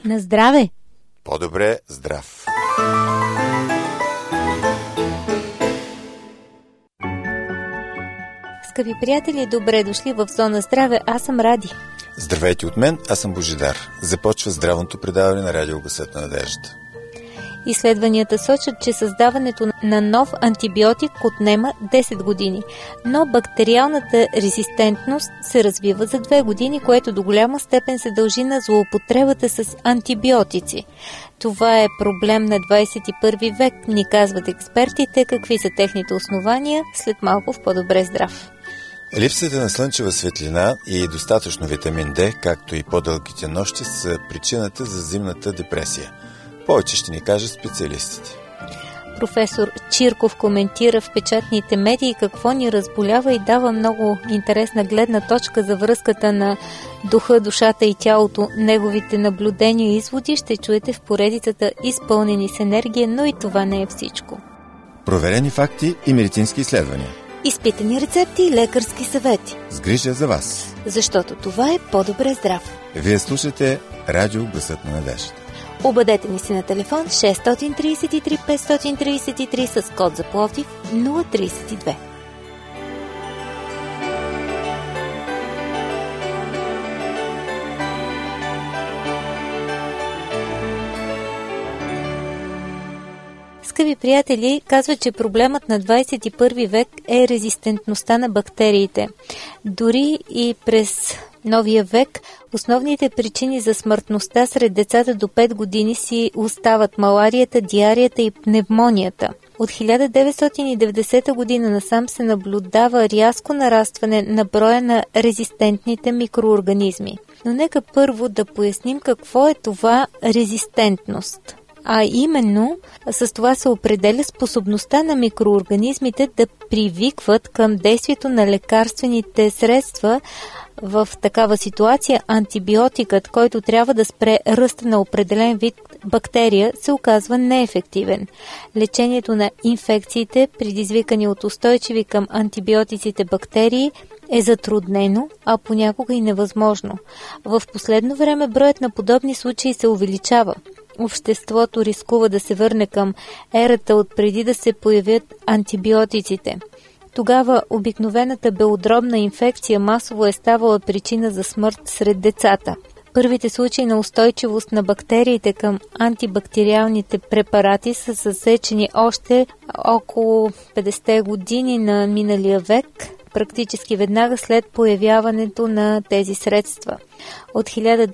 На здраве! По-добре здрав! Скъпи приятели, добре дошли в Зона Здраве. Аз съм Ради. Здравейте от мен, аз съм Божидар. Започва здравното предаване на Радио Гласът на надеждата. Изследванията сочат, че създаването на нов антибиотик отнема 10 години, но бактериалната резистентност се развива за 2 години, което до голяма степен се дължи на злоупотребата с антибиотици. Това е проблем на 21 век, ни казват експертите. Какви са техните основания? След малко в По-добре здрав. Липсата на слънчева светлина и достатъчно витамин D, както и по-дългите нощи, са причината за зимната депресия. Повече ще ни кажат специалистите. Професор Чирков коментира в печатните медии какво ни разболява и дава много интересна гледна точка за връзката на духа, душата и тялото. Неговите наблюдения и изводи ще чуете в поредицата "Изпълнени с енергия", но и това не е всичко. Проверени факти и медицински изследвания. Изпитани рецепти и лекарски съвети. С грижа за вас. Защото това е По-добре здрав. Вие слушате Радио Гласът на надеждата. Обадете ни се на телефон 633 533 с код за Пловдив 032. Скъпи приятели, казва, че проблемът на 21 век е резистентността на бактериите. Дори и през новия век основните причини за смъртността сред децата до 5 години си остават маларията, диарията и пневмонията. От 1990 година насам се наблюдава рязко нарастване на броя на резистентните микроорганизми. Но нека първо да поясним какво е това резистентност. А именно, с това се определя способността на микроорганизмите да привикват към действието на лекарствените средства. В такава ситуация антибиотикът, който трябва да спре ръста на определен вид бактерия, се оказва неефективен. Лечението на инфекциите, предизвикани от устойчиви към антибиотиците бактерии, е затруднено, а понякога и невъзможно. В последно време броят на подобни случаи се увеличава. Обществото рискува да се върне към ерата от преди да се появят антибиотиците. Тогава обикновената белодробна инфекция масово е ставала причина за смърт сред децата. Първите случаи на устойчивост на бактериите към антибактериалните препарати са засечени още около 50 години на миналия век, практически веднага след появяването на тези средства. От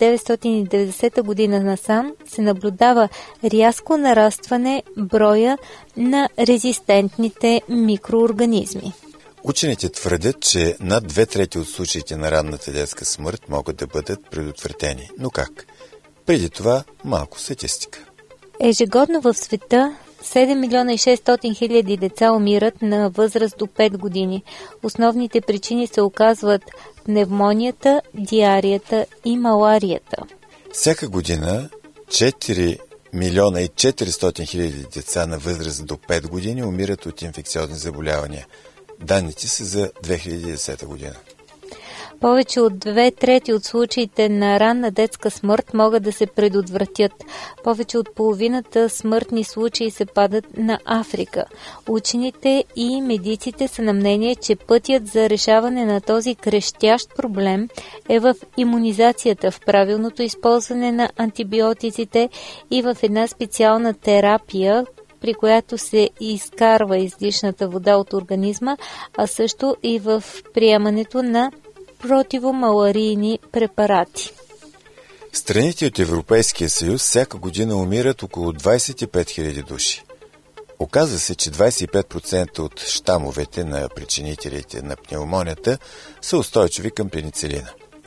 1990 година насам се наблюдава рязко нарастване броя на резистентните микроорганизми. Учените твърдят, че над 2/3 от случаите на ранната детска смърт могат да бъдат предотвратени. Но как? Преди това малко статистика. Ежегодно в света 7 милиона и 600 хиляди деца умират на възраст до 5 години. Основните причини се оказват пневмонията, диарията и маларията. Всяка година 4 милиона и 400 хиляди деца на възраст до 5 години умират от инфекциозни заболявания. Данните са за 2010 година. Повече от 2/3 от случаите на ранна детска смърт могат да се предотвратят. Повече от половината смъртни случаи се падат на Африка. Учените и медиците са на мнение, че пътят за решаване на този крещящ проблем е в имунизацията, в правилното използване на антибиотиците и в една специална терапия, при която се изкарва излишната вода от организма, а също и в приемането на противомаларийни препарати. Страните от Европейския съюз всяка година умират около 25 000 души. Оказва се, че 25% от щамовете на причинителите на пневмонията са устойчиви към пеницилина.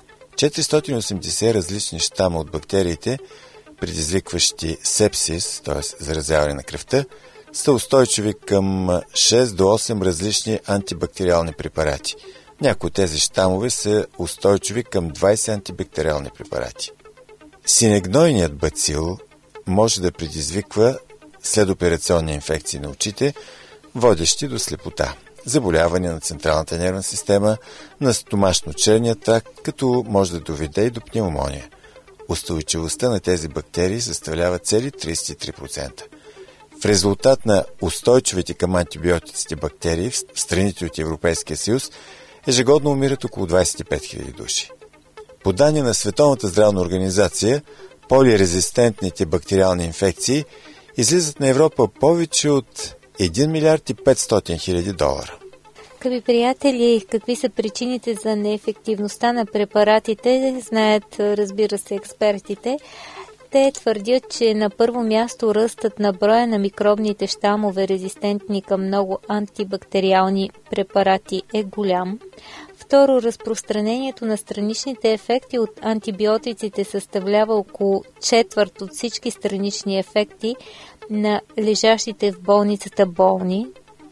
480 различни щама от бактериите, предизвикващи сепсис, т.е. заразяване на кръвта, са устойчиви към 6 до 8 различни антибактериални препарати. Някои от тези щамове са устойчиви към 20 антибактериални препарати. Синегнойният бацил може да предизвиква следоперационни инфекции на очите, водещи до слепота, заболявания на централната нервна система, на стомашно-черния тракт, като може да доведе и до пневмония. устойчивостта на тези бактерии съставлява цели 33%. В резултат на устойчивите към антибиотиците бактерии в страните от Европейския съюз ежегодно умират около 25 000 души. По данни на Световната здравна организация, полирезистентните бактериални инфекции излизат на Европа повече от 1 милиард и 500 хиляди долара. Скъпи приятели, какви са причините за неефективността на препаратите, знаят, разбира се, експертите. Те твърдят, че на първо място ръстът на броя на микробните щамове, резистентни към много антибактериални препарати, е голям. Второ, разпространението на страничните ефекти от антибиотиците съставлява около четвърт от всички странични ефекти на лежащите в болницата болни.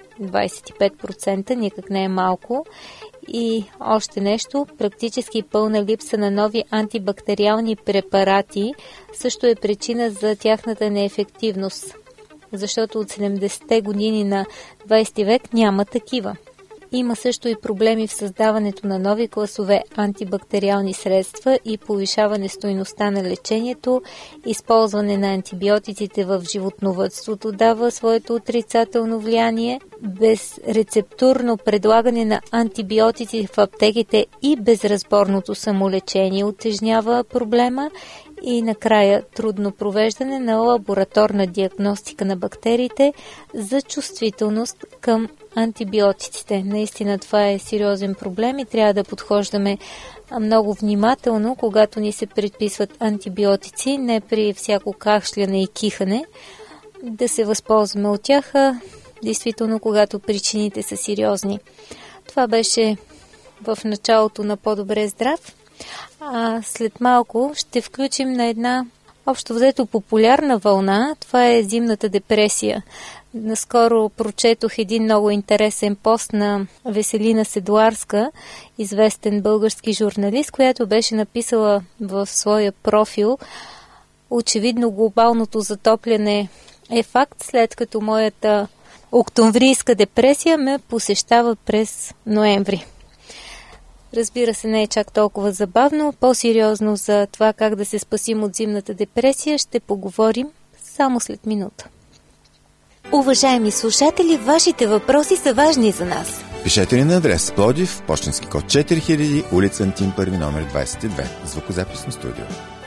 25%, никак не е малко. И още нещо, практически пълна липса на нови антибактериални препарати също е причина за тяхната неефективност, защото от 70-те години на 20 век няма такива. Има също и проблеми в създаването на нови класове антибактериални средства и повишаване стойността на лечението. Използване на антибиотиците в животновъдството дава своето отрицателно влияние. Безрецептурно предлагане на антибиотици в аптеките и безразборното самолечение утежнява проблема. И накрая трудно провеждане на лабораторна диагностика на бактериите за чувствителност към антибиотиците. Наистина това е сериозен проблем и трябва да подхождаме много внимателно, когато ни се предписват антибиотици, не при всяко кашляне и кихане, да се възползваме от тях, действително когато причините са сериозни. Това беше в началото на По-добре здрав. А след малко ще включим на една общо взето популярна вълна. Това е зимната депресия. Наскоро прочетох един много интересен пост на Веселина Седларска, известен български журналист, която беше написала в своя профил: очевидно глобалното затопляне е факт, след като моята октомврийска депресия ме посещава през ноември. Разбира се, не е чак толкова забавно. По-сериозно за това как да се спасим от зимната депресия ще поговорим само след минута. Уважаеми слушатели, вашите въпроси са важни за нас. Пишете ни на адрес Пловдив, пощенски код 4000, улица Антим I, номер 22, звукозаписно студио.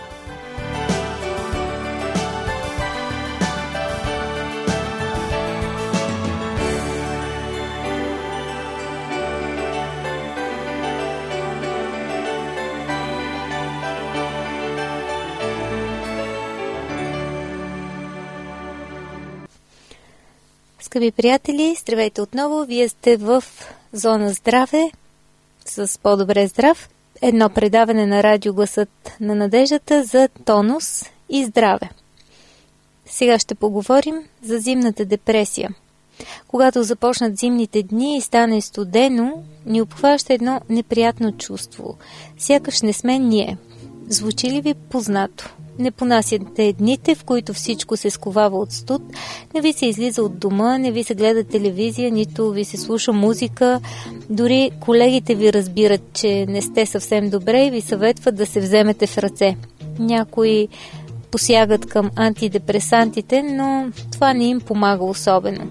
Скъпи приятели, здравейте отново. Вие сте в Зона Здраве с По-добре здрав. Едно предаване на радио Гласът на надеждата за тонус и здраве. Сега ще поговорим за зимната депресия. Когато започнат зимните дни и стане студено, ни обхваща едно неприятно чувство. Сякаш не сме ние. Звучи ли ви познато? Не понасяте дните, в които всичко се сковава от студ, не ви се излиза от дома, не ви се гледа телевизия, нито ви се слуша музика. Дори колегите ви разбират, че не сте съвсем добре и ви съветват да се вземете в ръце. Някои посягат към антидепресантите, но това не им помага особено.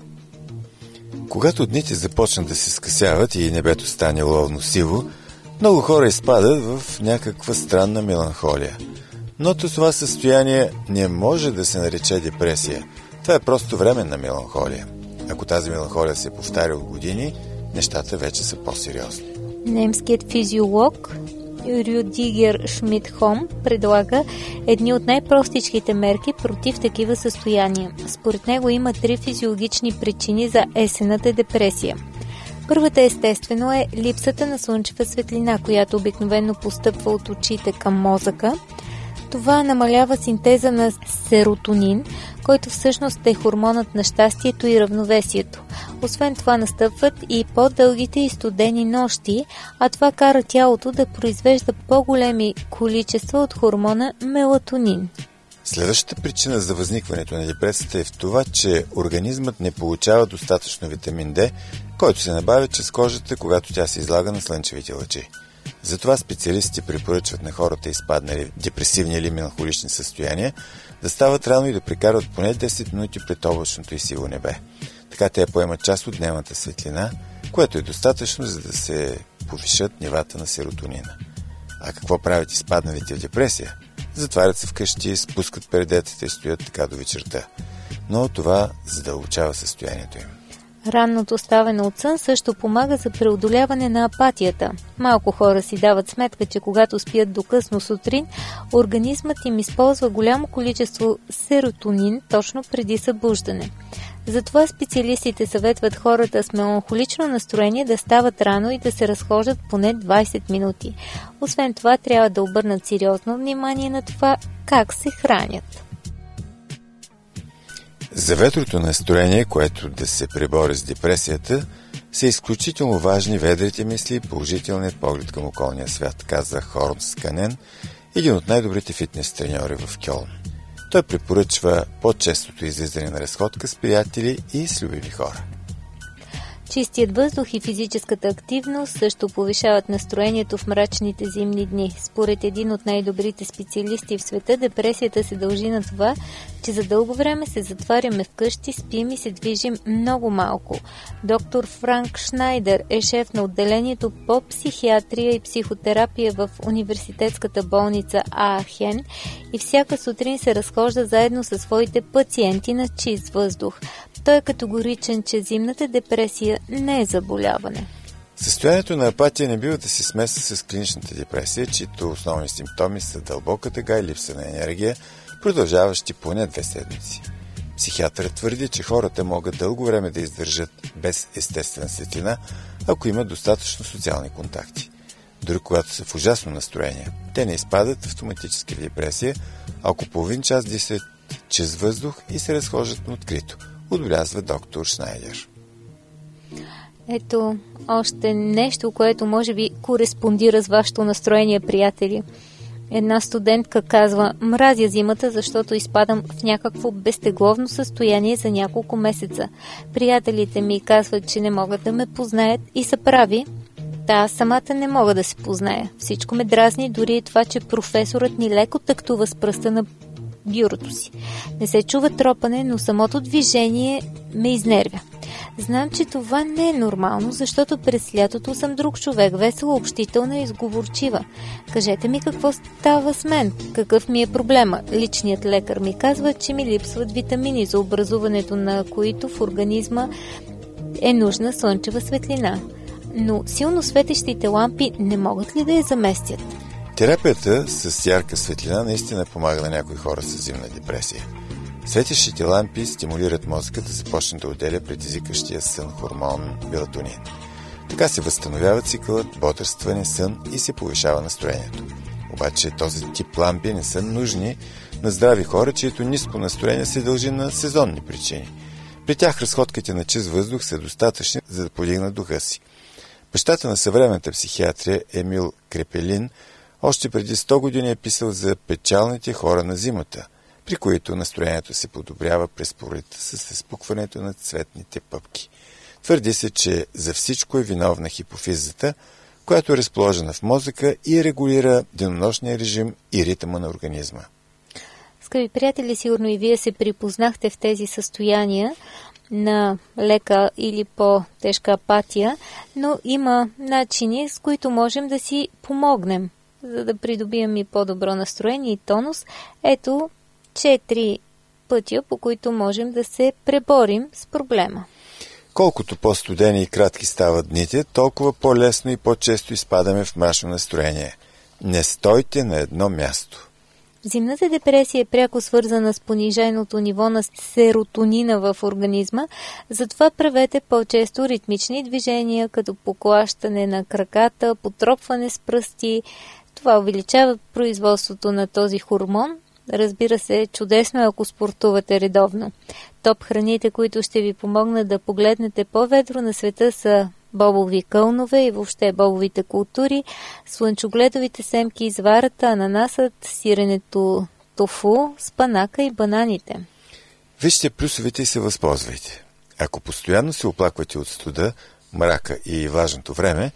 Когато дните започнат да се скъсяват и небето стане ловно сиво, много хора изпадат в някаква странна меланхолия. Но това състояние не може да се нарече депресия. Това е просто временна меланхолия. Ако тази меланхолия се повтаря от години, нещата вече са по-сериозни. Немският физиолог Рюдигер Шмидхом предлага едни от най-простичките мерки против такива състояния. Според него има 3 физиологични причини за есенната депресия. Първата естествено е липсата на слънчева светлина, която обикновено постъпва от очите към мозъка. Това намалява синтеза на серотонин, който всъщност е хормонът на щастието и равновесието. Освен това настъпват и по-дългите и студени нощи, а това кара тялото да произвежда по-големи количества от хормона мелатонин. Следващата причина за възникването на депресията е в това, че организмът не получава достатъчно витамин D, който се набавя чрез кожата, когато тя се излага на слънчевите лъчи. Затова специалистите препоръчват на хората, изпаднали в депресивни или меланхолични състояния, да стават рано и да прекарват поне 10 минути пред облачното и сиво небе. Така те поемат част от дневната светлина, което е достатъчно, за да се повишат нивата на серотонина. А какво правят изпадналите в депресия? Затварят се вкъщи, спускат пердетата и стоят така до вечерта. Но това задълбочава състоянието им. Ранното ставане от сън също помага за преодоляване на апатията. Малко хора си дават сметка, че когато спят до късно сутрин, организмът им използва голямо количество серотонин точно преди събуждане. Затова специалистите съветват хората с меланхолично настроение да стават рано и да се разхождат поне 20 минути. Освен това, трябва да обърнат сериозно внимание на това как се хранят. За ветрото настроение, което да се пребори с депресията, са изключително важни ведрите мисли и положителният поглед към околния свят, каза Хорн Сканен, един от най-добрите фитнес треньори в Кьолн. Той препоръчва по-честото излизане на разходка с приятели и с любими хора. Чистият въздух и физическата активност също повишават настроението в мрачните зимни дни. Според един от най-добрите специалисти в света, депресията се дължи на това, че за дълго време се затваряме вкъщи, спим и се движим много малко. Доктор Франк Шнайдер е шеф на отделението по психиатрия и психотерапия в университетската болница Аахен и всяка сутрин се разхожда заедно със своите пациенти на чист въздух. Той е категоричен, че зимната депресия не е заболяване. Състоянието на апатия не бива да се смесва с клиничната депресия, чието основни симптоми са дълбока тъга и липса на енергия, продължаващи поне 2 седмици. Психиатърът твърди, че хората могат дълго време да издържат без естествена светлина, ако имат достатъчно социални контакти. Дори когато са в ужасно настроение, те не изпадат автоматически в депресия, ако половин час дишат чрез въздух и се разхождат на открито, отбелязва доктор Шнайдер. Ето още нещо, което може би кореспондира с вашето настроение, приятели. Една студентка казва: мразя зимата, защото изпадам в някакво безтегловно състояние за няколко месеца. Приятелите ми казват, че не могат да ме познаят и са прави. Аз самата не мога да се позная. Всичко ме дразни, дори и това, че професорът ни леко тактува с пръста на бюрото си. Не се чува тропане, но самото движение ме изнервя. Знам, че това не е нормално, защото през лятото съм друг човек, весела, общителна и изговорчива. Кажете ми какво става с мен, какъв ми е проблема. Личният лекар ми казва, че ми липсват витамини, за образуването на които в организма е нужна слънчева светлина. Но силно светещите лампи не могат ли да я заместят? Терапията с ярка светлина наистина помага на някои хора с зимна депресия. Светещите лампи стимулират мозъка да започне да отделя предизвикащия сън хормон мелатонин. Така се възстановява цикълът бодрстване, сън и се повишава настроението. Обаче този тип лампи не са нужни на здрави хора, чието ниско настроение се дължи на сезонни причини. При тях разходките на чист въздух са достатъчни, за да подигнат духа си. Бащата на съвременната психиатрия Емил Крепелин още преди 100 години е писал за печалните хора на зимата, при които настроението се подобрява през пролетта с разпукването на цветните пъпки. Твърди се, че за всичко е виновна хипофизата, която е разположена в мозъка и регулира денонощния режим и ритъма на организма. Скъпи приятели, сигурно и вие се припознахте в тези състояния на лека или по-тежка апатия, но има начини, с които можем да си помогнем, за да придобием и по-добро настроение и тонус. Ето 4 пътя, по които можем да се преборим с проблема. Колкото по-студени и кратки стават дните, толкова по-лесно и по-често изпадаме в мрачно настроение. Не стойте на едно място. Зимната депресия е пряко свързана с пониженото ниво на серотонина в организма, затова правете по-често ритмични движения, като поклащане на краката, потропване с пръсти. Това увеличава производството на този хормон. Разбира се, чудесно е, ако спортувате редовно. Топ храните, които ще ви помогнат да погледнете по-ведро на света, са бобови кълнове и въобще бобовите култури, слънчогледовите семки, зварата, ананасът, сиренето тофу, спанака и бананите. Вижте плюсовете и се възползвайте. Ако постоянно се оплаквате от студа, мрака и влажното време,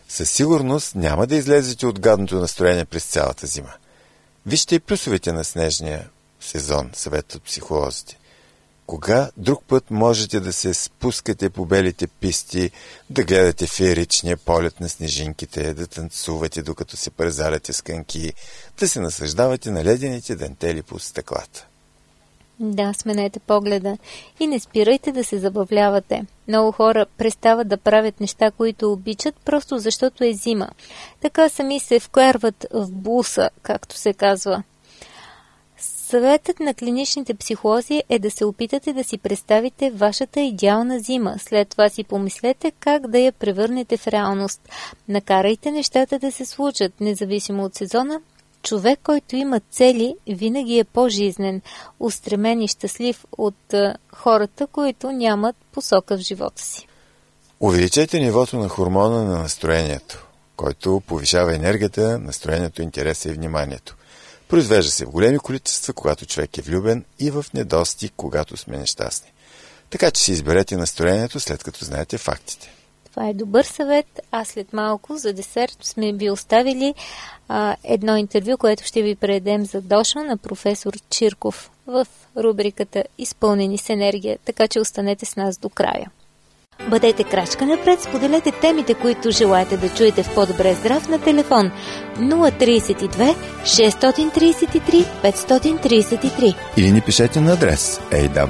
Със сигурност няма да излезете от гадното настроение през цялата зима. Вижте и плюсовете на снежния сезон, съветват психолозите. Кога друг път можете да се спускате по белите писти, да гледате фееричния полет на снежинките, да танцувате докато се презаляте с кънки, да се наслаждавате на ледените дантели по стъклата. Да, сменете погледа и не спирайте да се забавлявате. Много хора престават да правят неща, които обичат, просто защото е зима. Така сами се вкарват в буса, както се казва. Съветът на клиничните психолози е да се опитате да си представите вашата идеална зима. След това си помислете как да я превърнете в реалност. Накарайте нещата да се случат, независимо от сезона. Човек, който има цели, винаги е по-жизнен, устремен и щастлив от хората, които нямат посока в живота си. Увеличете нивото на хормона на настроението, който повишава енергията, настроението, интереса и вниманието. Произвежда се в големи количества, когато човек е влюбен, и в недостиг, когато сме нещастни. Така че си изберете настроението, след като знаете фактите. Това е добър съвет. А след малко за десерт сме ви оставили едно интервю, което ще ви предадем за Дошо на професор Чирков в рубриката "Изпълнени с енергия", така че останете с нас до края. Бъдете крачка напред, споделете темите, които желаете да чуете в По-добре здрав на телефон 032 633 533. Или ни пишете на адрес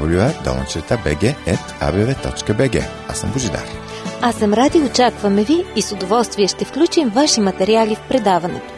awr@abv.bg. Аз съм Божидар. Аз съм Ради, очакваме ви и с удоволствие ще включим ваши материали в предаването.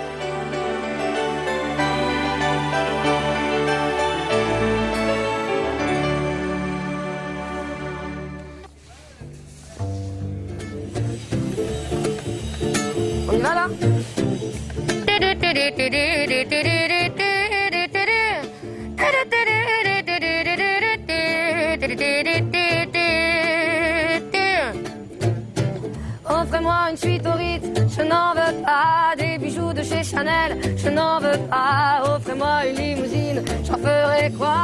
Offrez-moi une suite au Ritz, je n'en veux pas. Des bijoux de chez Chanel, je n'en veux pas. Offrez-moi une limousine, j'en ferai quoi?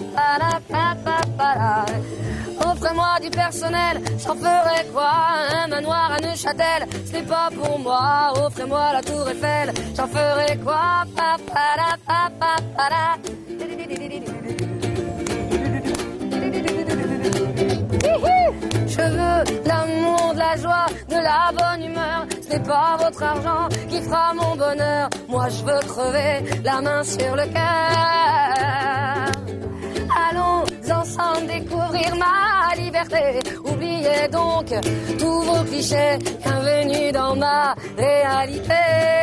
Offrez-moi du personnel, j'en ferai quoi? Un manoir à Neuchâtel, ce n'est pas pour moi. Offrez-moi la tour Eiffel, j'en ferai quoi? Je veux l'amour, de la joie, de la bonne humeur. Ce n'est pas votre argent qui fera mon bonheur. Moi je veux crever la main sur le cœur. Allons ensemble découvrir ma liberté. Oubliez donc tous vos clichés. Bienvenue dans ma réalité.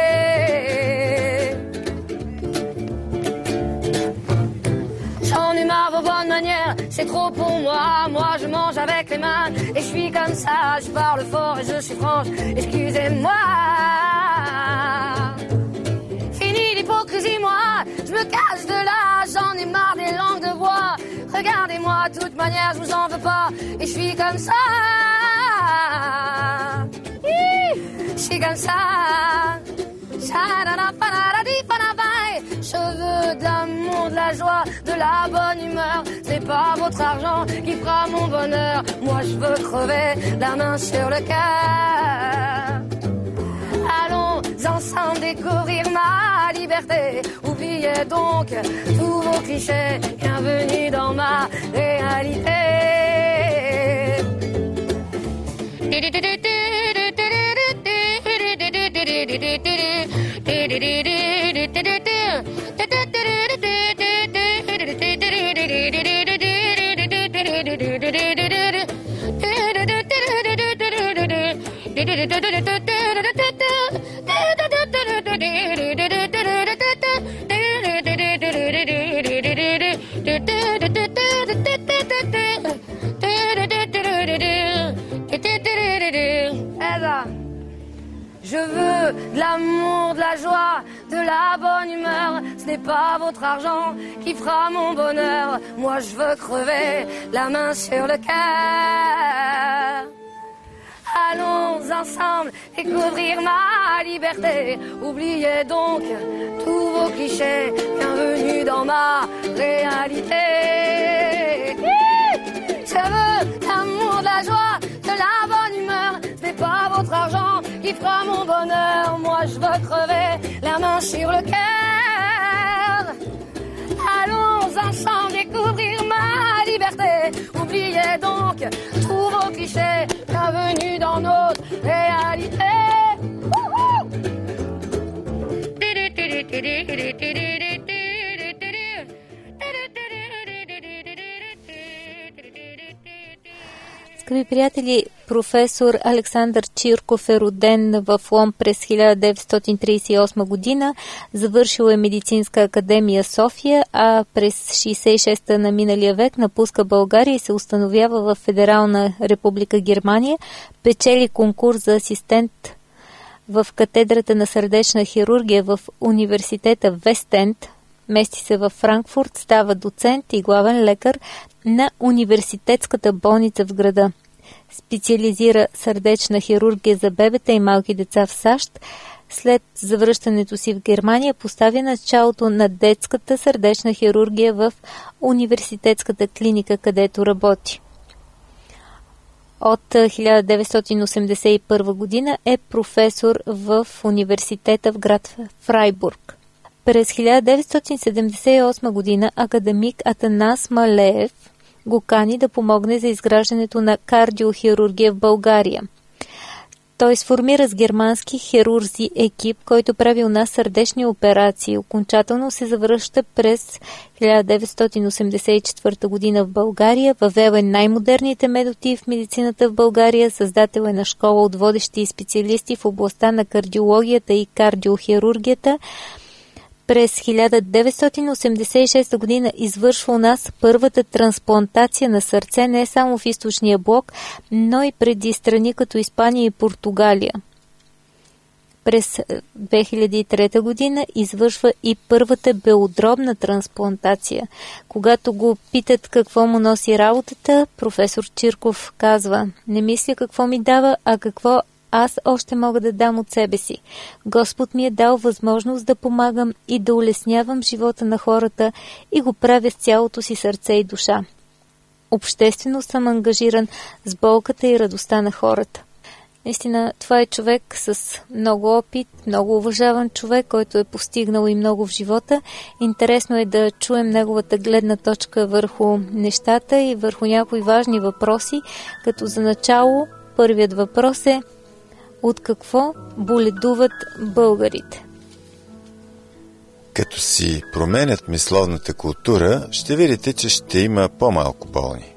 J'en ai marre vos bonnes manières, c'est trop pour moi. Moi je mange avec les mains et je suis comme ça. Je parle fort et je suis franche, excusez-moi. Fini l'hypocrisie, moi, je me cache de là. J'en ai marre des langues de bois. Regardez-moi, de toute manière je vous en veux pas. Et je suis comme ça. Je suis comme ça. Je veux de l'amour, de la joie, de la bonne humeur. C'est pas votre argent qui fera mon bonheur. Moi je veux crever la main sur le cœur. Allons ensemble découvrir ma liberté. Oubliez donc tous vos clichés. Bienvenue dans ma réalité. Je veux de l'amour, de la joie, de la bonne humeur. Ce n'est pas votre argent qui fera mon bonheur. Moi je veux crever la main sur le cœur. Allons ensemble découvrir ma liberté. Oubliez donc tous vos clichés. Bienvenue dans ma réalité. Je veux l'amour, de la joie, de la bonne humeur. Ce n'est pas votre argent qui fera mon bonheur. Moi je veux crever la main sur le cœur. Allons ensemble découvrir ma liberté. Oubliez donc tous vos clichés. Bienvenue dans notre réalité. Скъпи приятели, професор Александър Чирков е роден в Лом през 1938 година, завършил е Медицинска академия София, а през 66-та на миналия век напуска България и се установява в Федерална република Германия, печели конкурс за асистент в катедрата на сърдечна хирургия в университета Вест-Енд, мести се във Франкфурт, става доцент и главен лекар на университетската болница в града. Специализира сърдечна хирургия за бебета и малки деца в САЩ. След завръщането си в Германия поставя началото на детската сърдечна хирургия в университетската клиника, където работи. От 1981 година е професор в университета в град Фрайбург. През 1978 година академик Атанас Малеев го кани да помогне за изграждането на кардиохирургия в България. Той сформира с германски хирурзи екип, който прави у нас сърдечни операции. Окончателно се завръща през 1984 година в България, въвел е най-модерните методи в медицината в България, създател е на школа от водещи специалисти в областта на кардиологията и кардиохирургията. През 1986 година извършва у нас първата трансплантация на сърце не само в източния блок, но и преди страни като Испания и Португалия. През 2003 година извършва и първата белодробна трансплантация. Когато го питат какво му носи работата, професор Чирков казва: "Не мисля какво ми дава, а какво аз още мога да дам от себе си. Господ ми е дал възможност да помагам и да улеснявам живота на хората и го правя с цялото си сърце и душа. Обществено съм ангажиран с болката и радостта на хората." Наистина, това е човек с много опит, много уважаван човек, който е постигнал и много в живота. Интересно е да чуем неговата гледна точка върху нещата и върху някои важни въпроси, като за начало първият въпрос е: от какво боледуват българите? Като си променят мисловната култура, ще видите, че ще има по-малко болни.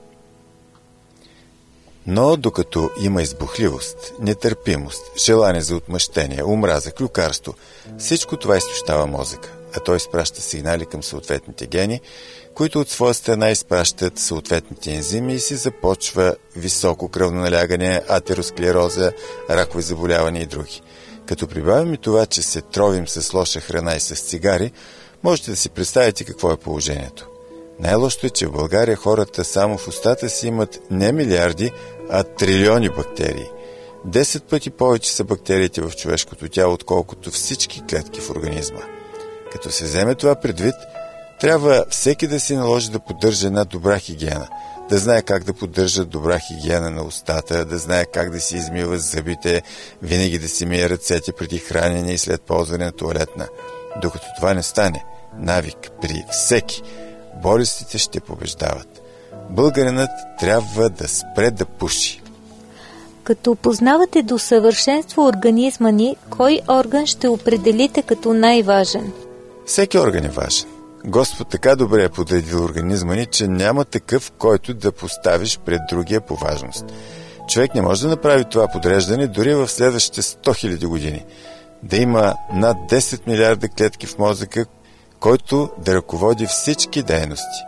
Но докато има избухливост, нетърпимост, желание за отмъщение, омраза, клюкарство, всичко това изтощава мозъка, а той изпраща сигнали към съответните гени, които от своя страна изпращат съответните ензими и се започва високо кръвно налягане, атеросклероза, ракови заболявания и други. Като прибавим и това, че се тровим с лоша храна и с цигари, можете да си представите какво е положението. Най-лошото е, че в България хората само в устата си имат не милиарди, а трилиони бактерии. 10 пъти повече са бактериите в човешкото тяло, отколкото всички клетки в организма. Като се вземе това предвид, трябва всеки да си наложи да поддържа една добра хигиена, да знае как да поддържа добра хигиена на устата, да знае как да си измива зъбите, винаги да си мие ръцете преди хранене и след ползване на тоалетна. Докато това не стане навик при всеки, болестите ще побеждават. Българинът трябва да спре да пуши. Като познавате до съвършенство организма ни, кой орган ще определите като най-важен? Всеки орган е важен. Господ така добре е подредил организма ни, че няма такъв, който да поставиш пред другия по важност. Човек не може да направи това подреждане дори в следващите 100 000 години. Да има над 10 милиарда клетки в мозъка, който да ръководи всички дейности.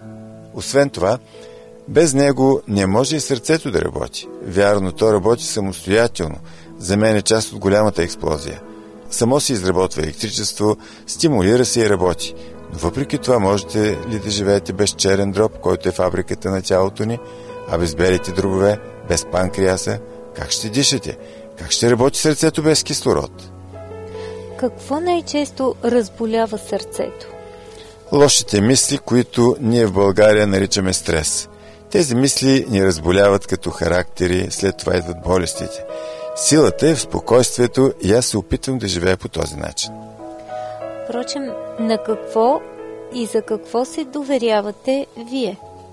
Освен това, без него не може и сърцето да работи. Вярно, то работи самостоятелно. За мен е част от голямата експлозия. Само си изработва електричество, стимулира се и работи. Но въпреки това можете ли да живеете без черен дроб, който е фабриката на тялото ни, а без белите дробове, без панкреаса? Как ще дишате? Как ще работи сърцето без кислород? Какво най-често разболява сърцето? Лошите мисли, които ние в България наричаме стрес. Тези мисли ни разболяват като характери, след това идват болестите. Силата е в спокойствието и аз се опитвам да живея по този начин. Впрочем, на какво и за какво се доверявате вие?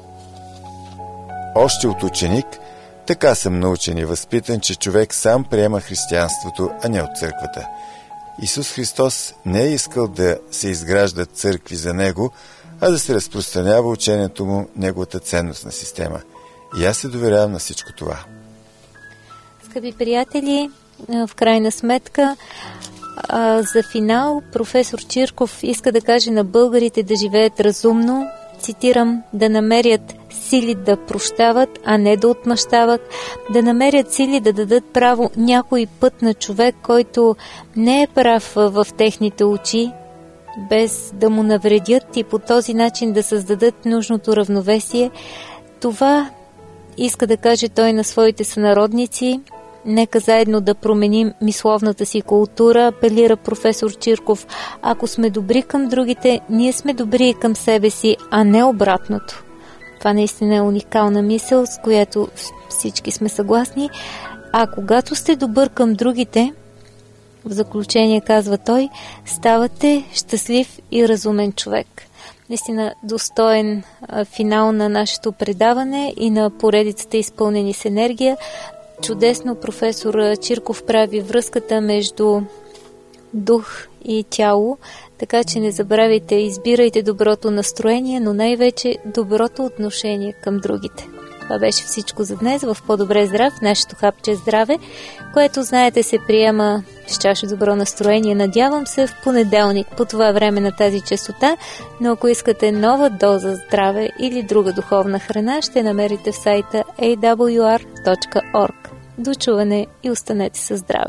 Още от ученик, така съм научен и възпитан, че човек сам приема християнството, а не от църквата. Исус Христос не е искал да се изграждат църкви за Него, а да се разпространява учението Му, Неговата ценностна система. И аз се доверявам на всичко това. Скъпи приятели, в крайна сметка, за финал професор Чирков иска да каже на българите да живеят разумно, цитирам, да намерят сили да прощават, а не да отмъщават, да намерят сили да дадат право някой път на човек, който не е прав в техните очи, без да му навредят и по този начин да създадат нужното равновесие. Това иска да каже той на своите сънародници. Нека заедно да променим мисловната си култура, апелира професор Чирков. Ако сме добри към другите, ние сме добри и към себе си, а не обратното. Това наистина е уникална мисъл, с която всички сме съгласни. А когато сте добър към другите, в заключение казва той, ставате щастлив и разумен човек. Наистина достоен финал на нашето предаване и на поредицата изпълнени с енергия. Чудесно професор Чирков прави връзката между дух и тяло, така че не забравяйте, избирайте доброто настроение, но най-вече доброто отношение към другите. Това беше всичко за днес в По-добре здрав, нашето хапче здраве, което, знаете, се приема с чаша добро настроение. Надявам се в понеделник по това време на тази честота, но ако искате нова доза здраве или друга духовна храна, ще намерите в сайта awr.org. До чуване и останете със здраве!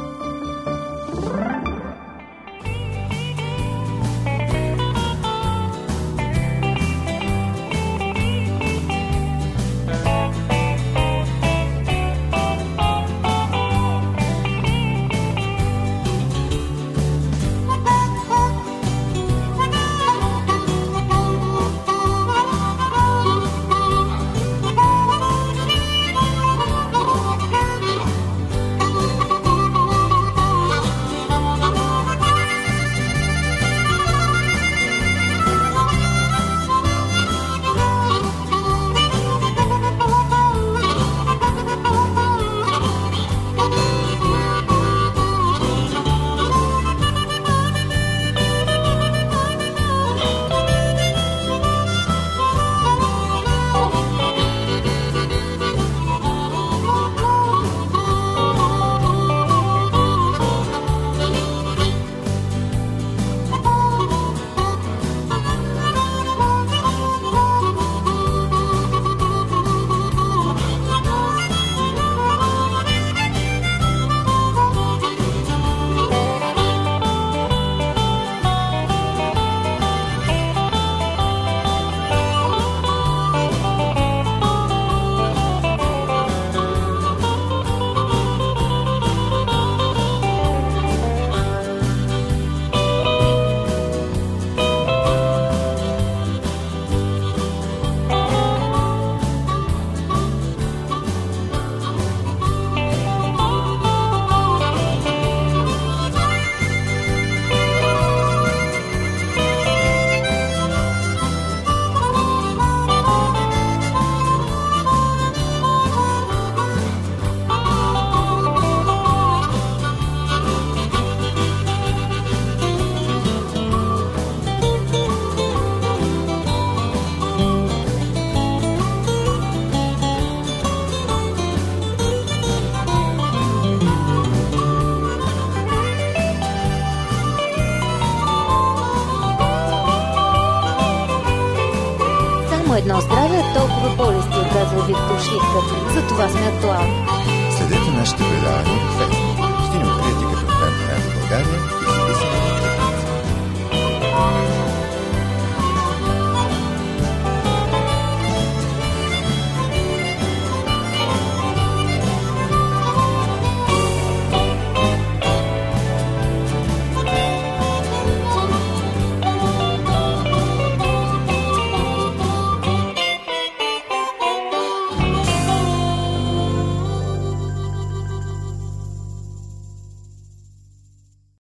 Едно здраве, толкова болести, казва Виктор Шлихтър. За това сме актуални. Следете нашите предавания в Facebook.